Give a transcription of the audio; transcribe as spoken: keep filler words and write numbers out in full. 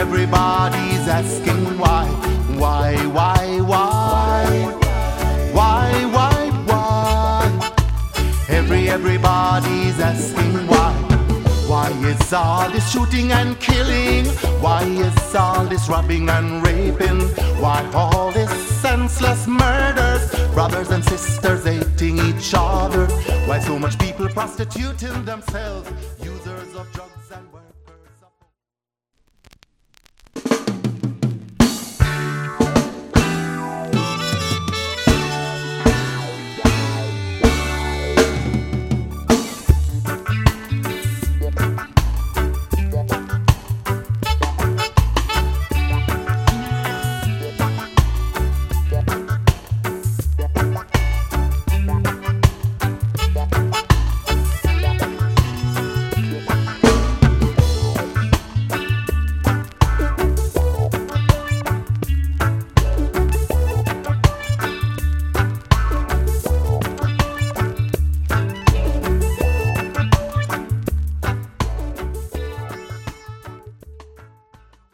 everybody's asking why, why, why, why, why, why, why. Every, everybody's asking why. Why is all this shooting and killing? Why is all this robbing and raping? Why all this senseless murders? Brothers and sisters hating each other? Why so much people prostituting themselves?